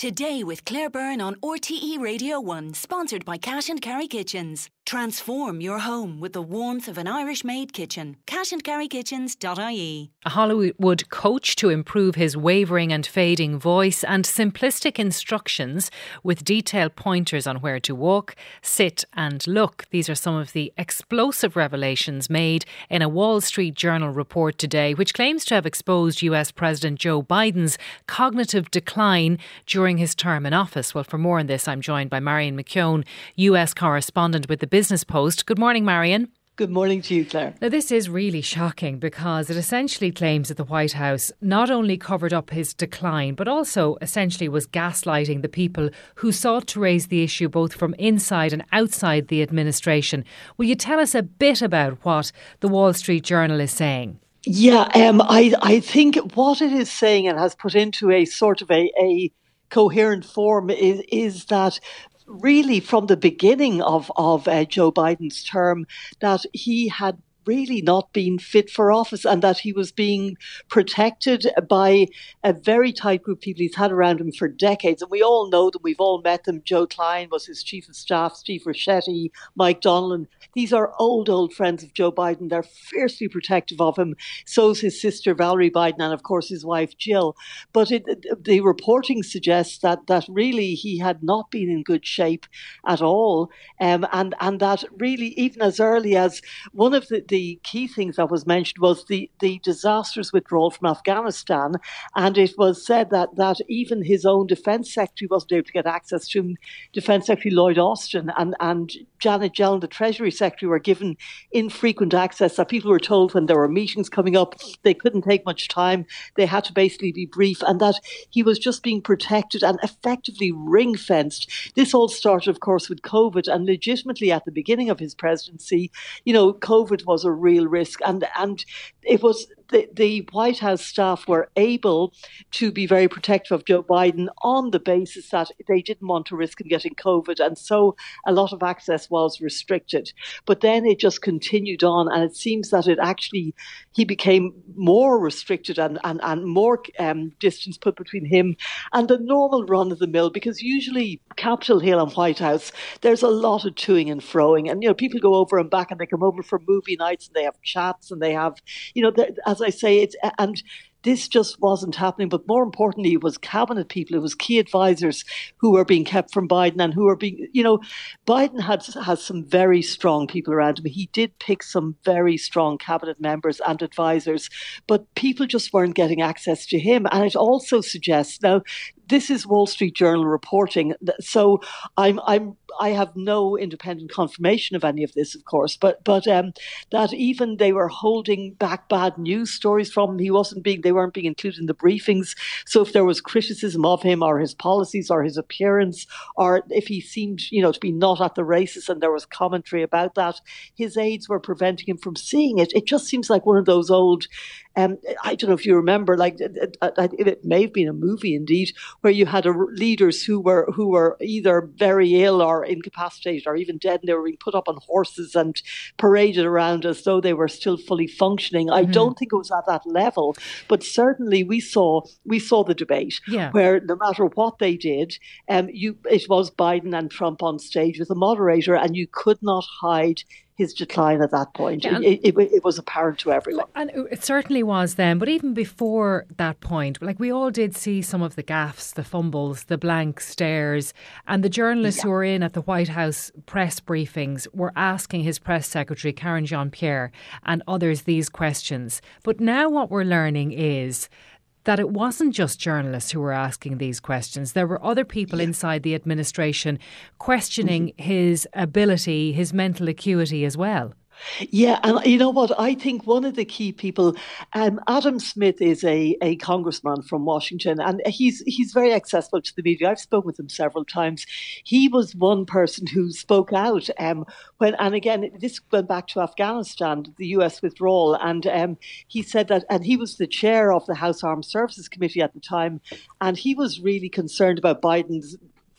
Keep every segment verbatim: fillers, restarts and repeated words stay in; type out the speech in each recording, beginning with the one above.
Today with Claire Byrne on R T E Radio one, sponsored by Cash and Carry Kitchens. Transform your home with the warmth of an Irish-made kitchen. cash and carry kitchens dot I E. A Hollywood coach to improve his wavering and fading voice, and simplistic instructions with detailed pointers on where to walk, sit and look. These are some of the explosive revelations made in a Wall Street Journal report today, which claims to have exposed U S President Joe Biden's cognitive decline during his term in office. Well, for more on this, I'm joined by Marion McKeown, U S correspondent with the Business Post. Good morning, Marion. Good morning to you, Claire. Now, this is really shocking because it essentially claims that the White House not only covered up his decline, but also essentially was gaslighting the people who sought to raise the issue both from inside and outside the administration. Will you tell us a bit about what the Wall Street Journal is saying? Yeah, um, I, I think what it is saying and has put into a sort of a, a coherent form is, is that really from the beginning of, of uh, Joe Biden's term, that he had really not been fit for office and that he was being protected by a very tight group of people he's had around him for decades. And we all know them. We've all met them. Joe Klein was his chief of staff, Steve Ricchetti, Mike Donilon. These are old, old friends of Joe Biden. They're fiercely protective of him. So's his sister, Valerie Biden, and of course his wife, Jill. But it, the reporting suggests that that really he had not been in good shape at all. Um, and, and that really, even as early as one of the The key things that was mentioned was the, the disastrous withdrawal from Afghanistan. And it was said that, that even his own defence secretary wasn't able to get access to him. Defence Secretary Lloyd Austin and, and Janet Yellen, the Treasury Secretary, were given infrequent access, that people were told when there were meetings coming up, they couldn't take much time. They had to basically be brief, and that he was just being protected and effectively ring-fenced. This all started, of course, with COVID, and legitimately at the beginning of his presidency, you know, COVID was a real risk. And and it was the, the White House staff were able to be very protective of Joe Biden on the basis that they didn't want to risk him getting COVID. And so a lot of access was restricted. But then it just continued on. And it seems that it actually, he became more restricted and, and, and more um, distance put between him and the normal run of the mill, because usually Capitol Hill and White House, there's a lot of toing and froing. And, you know, people go over and back and they come over for movie nights and they have chats and they have, you know, as I say, it's, and this just wasn't happening. But more importantly, it was cabinet people, it was key advisors who were being kept from Biden and who were being, you know, Biden had has some very strong people around him. He did pick some very strong cabinet members and advisors, but people just weren't getting access to him. And it also suggests, now, this is Wall Street Journal reporting, so I'm I'm I have no independent confirmation of any of this, of course, but but um, that even they were holding back bad news stories from him. He wasn't being they weren't being included in the briefings. So if there was criticism of him or his policies or his appearance, or if he seemed, you know, to be not at the races and there was commentary about that, his aides were preventing him from seeing it. It just seems like one of those old. Um, I don't know if you remember, like it, it, it may have been a movie indeed, where you had a, leaders who were who were either very ill or incapacitated or even dead, and they were being put up on horses and paraded around as though they were still fully functioning. I mm-hmm. don't think it was at that level, but certainly we saw we saw the debate yeah. where no matter what they did, um, you it was Biden and Trump on stage with a moderator, and you could not hide his decline at that point. Yeah, it, it, it was apparent to everyone. And it certainly was then. But even before that point, like we all did see some of the gaffes, the fumbles, the blank stares. And the journalists yeah. who were in at the White House press briefings were asking his press secretary, Karine Jean-Pierre, and others these questions. But now what we're learning is that it wasn't just journalists who were asking these questions. There were other people yeah. inside the administration questioning mm-hmm. his ability, his mental acuity as well. Yeah, and you know what? I think one of the key people, um, Adam Smith is a, a congressman from Washington, and he's he's very accessible to the media. I've spoken with him several times. He was one person who spoke out um, when, and again, this went back to Afghanistan, the U S withdrawal, and um, he said that, and he was the chair of the House Armed Services Committee at the time, and he was really concerned about Biden's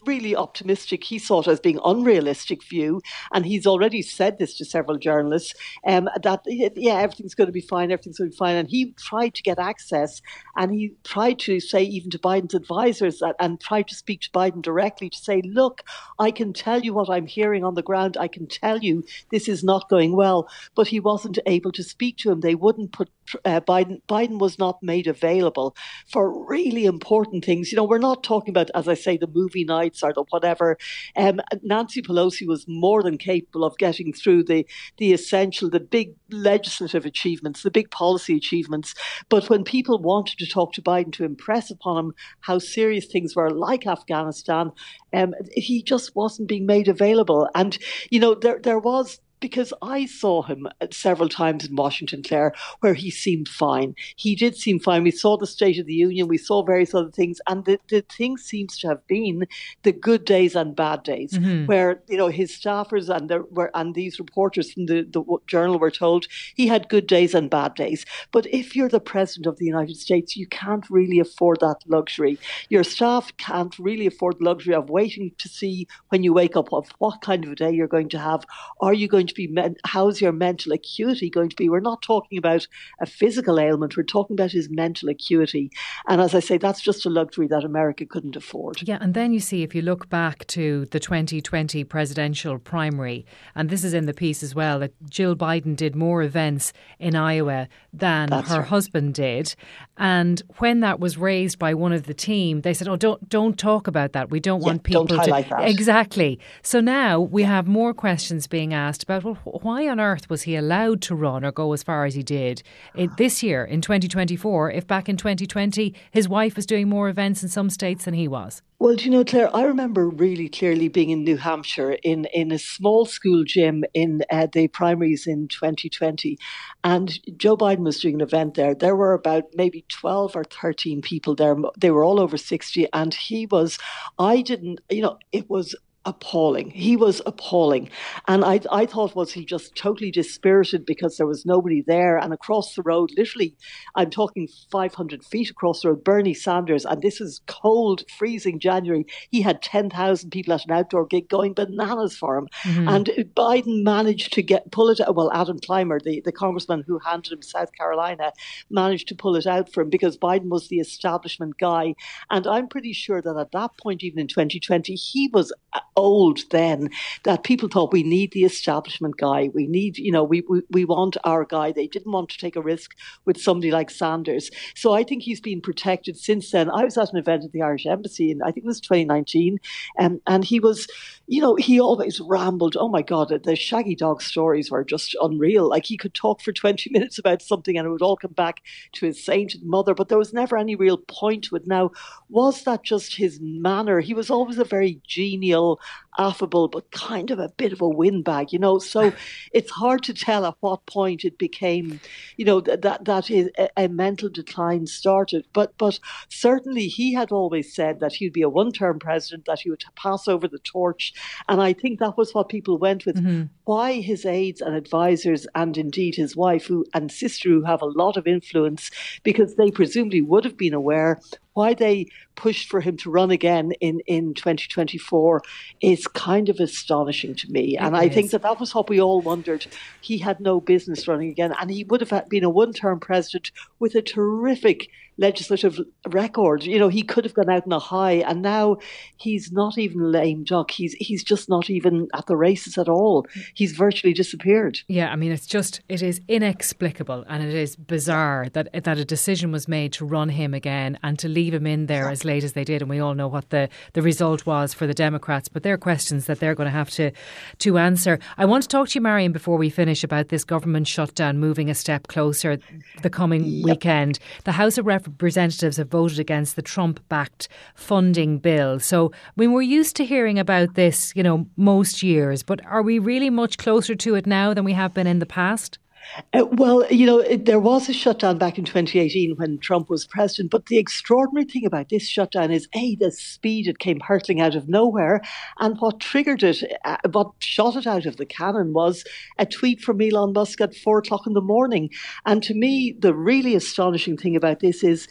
really optimistic. He saw it as being unrealistic view, and he's already said this to several journalists, um, that, yeah, everything's going to be fine, everything's going to be fine. And he tried to get access, and he tried to say even to Biden's advisors that, and tried to speak to Biden directly to say, look, I can tell you what I'm hearing on the ground. I can tell you this is not going well. But he wasn't able to speak to him. They wouldn't put uh, Biden, Biden was not made available for really important things. You know, we're not talking about, as I say, the movie nights or the whatever. Um, Nancy Pelosi was more than capable of getting through the, the essential, the big legislative achievements, the big policy achievements. But when people wanted to talk to Biden to impress upon him how serious things were, like Afghanistan, um, he just wasn't being made available. And, you know, there there was, because I saw him several times in Washington, Claire, where he seemed fine. He did seem fine. We saw the State of the Union. We saw various other things. And the, the thing seems to have been the good days and bad days, mm-hmm. where, you know, his staffers and, the, were, and these reporters from the, the Journal were told he had good days and bad days. But if you're the President of the United States, you can't really afford that luxury. Your staff can't really afford the luxury of waiting to see when you wake up of what kind of a day you're going to have. Are you going to be, how's your mental acuity going to be? We're not talking about a physical ailment, we're talking about his mental acuity. And as I say, that's just a luxury that America couldn't afford. Yeah, and then you see, if you look back to the twenty twenty presidential primary, and this is in the piece as well, that Jill Biden did more events in Iowa than that's her right. husband did. And when that was raised by one of the team, they said, oh, don't don't talk about that. We don't yeah, want people don't highlight to... that. Exactly. So now we yeah. have more questions being asked about, well, why on earth was he allowed to run or go as far as he did it, this year in twenty twenty-four, if back in twenty twenty his wife was doing more events in some states than he was? Well, do you know, Claire, I remember really clearly being in New Hampshire in, in a small school gym in uh, the primaries in twenty twenty. And Joe Biden was doing an event there. There were about maybe twelve or thirteen people there. They were all over sixty. And he was, I didn't, you know, it was appalling. He was appalling. And I I thought, was he just totally dispirited because there was nobody there? And across the road, literally, I'm talking five hundred feet across the road, Bernie Sanders, and this is cold, freezing January. He had ten thousand people at an outdoor gig going bananas for him. Mm-hmm. And Biden managed to get pull it out. Well, Adam Clymer, the, the congressman who handed him South Carolina, managed to pull it out for him because Biden was the establishment guy. And I'm pretty sure that at that point, even in twenty twenty, he was old then, that people thought we need the establishment guy. We need, you know, we, we, we want our guy. They didn't want to take a risk with somebody like Sanders. So I think he's been protected since then. I was at an event at the Irish Embassy in, I think it was twenty nineteen, um, and he was, you know, he always rambled. Oh my God, the Shaggy Dog stories were just unreal. Like he could talk for twenty minutes about something and it would all come back to his sainted mother, but there was never any real point to it. Now, was that just his manner? He was always a very genial, affable, but kind of a bit of a windbag, you know. So it's hard to tell at what point it became, you know, that that, that is a, a mental decline started. But but certainly he had always said that he'd be a one-term president, that he would pass over the torch. And I think that was what people went with. Mm-hmm. Why his aides and advisors, and indeed his wife who and sister, who have a lot of influence, because they presumably would have been aware, why they pushed for him to run again in, in twenty twenty-four is kind of astonishing to me. And it I is. think that that was what we all wondered. He had no business running again, and he would have been a one-term president with a terrific legislative record. You know, he could have gone out in a high, and now he's not even lame duck. He's he's just not even at the races at all. He's virtually disappeared. Yeah, I mean, it's just, it is inexplicable, and it is bizarre that that a decision was made to run him again and to leave him in there as late as they did. And we all know what the, the result was for the Democrats, but they're questions that they're going to have to, to answer. I want to talk to you, Marion, before we finish, about this government shutdown moving a step closer the coming yep. weekend. The House of Representatives have voted against the Trump-backed funding bill. So, I mean, we're used to hearing about this, you know, most years, but are we really much closer to it now than we have been in the past? Uh, well, you know, it, there was a shutdown back in twenty eighteen when Trump was president. But the extraordinary thing about this shutdown is, A, the speed it came hurtling out of nowhere. And what triggered it, uh, what shot it out of the cannon, was a tweet from Elon Musk at four o'clock in the morning. And to me, the really astonishing thing about this is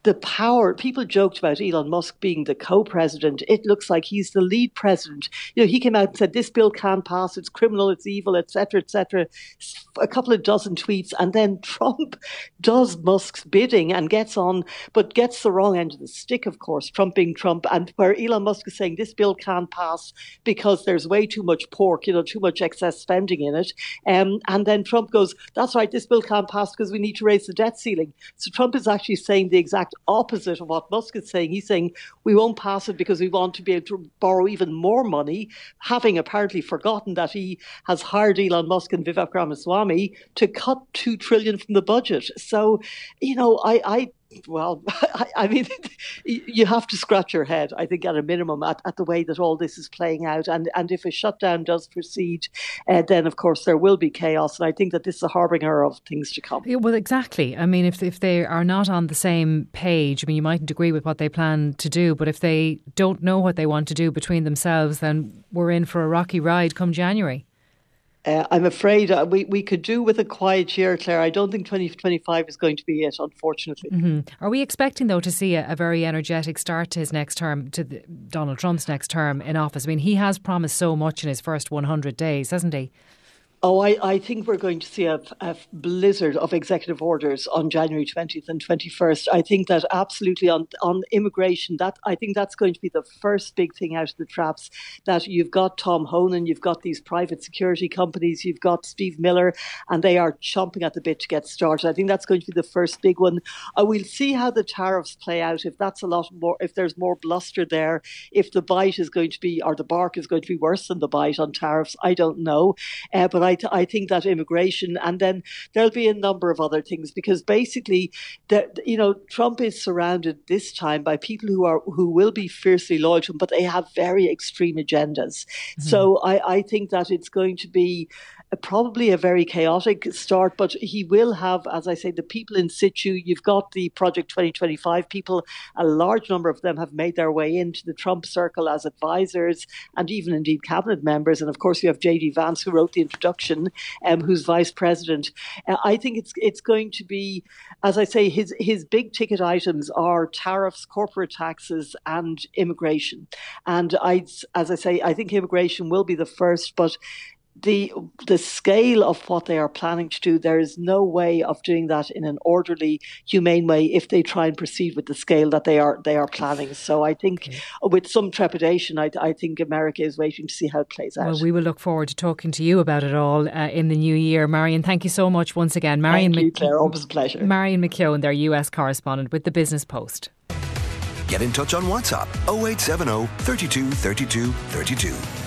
the power, people joked about Elon Musk being the co-president. It looks like he's the lead president. You know, he came out and said, this bill can't pass, it's criminal, it's evil, et cetera, et cetera. A couple of dozen tweets. And then Trump does Musk's bidding and gets on, but gets the wrong end of the stick, of course, Trump being Trump. And where Elon Musk is saying this bill can't pass because there's way too much pork, you know, too much excess spending in it. Um, and then Trump goes, that's right, this bill can't pass because we need to raise the debt ceiling. So Trump is actually saying the exact opposite of what Musk is saying. He's saying we won't pass it because we want to be able to borrow even more money, having apparently forgotten that he has hired Elon Musk and Vivek Ramaswamy to cut two trillion dollars from the budget. So, you know, I, I well, I, I mean, you have to scratch your head, I think, at a minimum, at, at the way that all this is playing out. And and if a shutdown does proceed, uh, then, of course, there will be chaos. And I think that this is a harbinger of things to come. Yeah, well, exactly. I mean, if if they are not on the same page, I mean, you mightn't agree with what they plan to do, but if they don't know what they want to do between themselves, then we're in for a rocky ride come January. Uh, I'm afraid uh, we, we could do with a quiet year, Claire. I don't think twenty twenty-five is going to be it, unfortunately. Mm-hmm. Are we expecting, though, to see a, a very energetic start to his next term, to the, Donald Trump's next term in office? I mean, he has promised so much in his first one hundred days, hasn't he? Oh, I, I think we're going to see a, a blizzard of executive orders on January twentieth and twenty-first. I think that absolutely on, on immigration, that I think that's going to be the first big thing out of the traps, that you've got Tom Honan, you've got these private security companies, you've got Steve Miller, and they are chomping at the bit to get started. I think that's going to be the first big one. Uh, we'll see how the tariffs play out, if that's a lot more, if there's more bluster there, if the bite is going to be, or the bark is going to be worse than the bite on tariffs, I don't know. Uh, but I I think that immigration, and then there'll be a number of other things, because basically, the, you know, Trump is surrounded this time by people who are who will be fiercely loyal to him, but they have very extreme agendas. Mm-hmm. So I, I think that it's going to be probably a very chaotic start, but he will have, as I say, the people in situ. You've got the Project twenty twenty-five people. A large number of them have made their way into the Trump circle as advisors and even indeed cabinet members. And of course, you have J D Vance, who wrote the introduction, um, who's vice president. Uh, I think it's it's going to be, as I say, his his big ticket items are tariffs, corporate taxes, and immigration. And I, as I say, I think immigration will be the first, but The the scale of what they are planning to do, there is no way of doing that in an orderly, humane way if they try and proceed with the scale that they are they are planning. So I think okay. with some trepidation, I, I think America is waiting to see how it plays out. Well, we will look forward to talking to you about it all uh, in the new year. Marion, thank you so much once again. Marion thank you, Mc- Claire. Always a pleasure. Marion McKeown, their U S correspondent with the Business Post. Get in touch on WhatsApp oh eight seven oh, three two, three two, three two.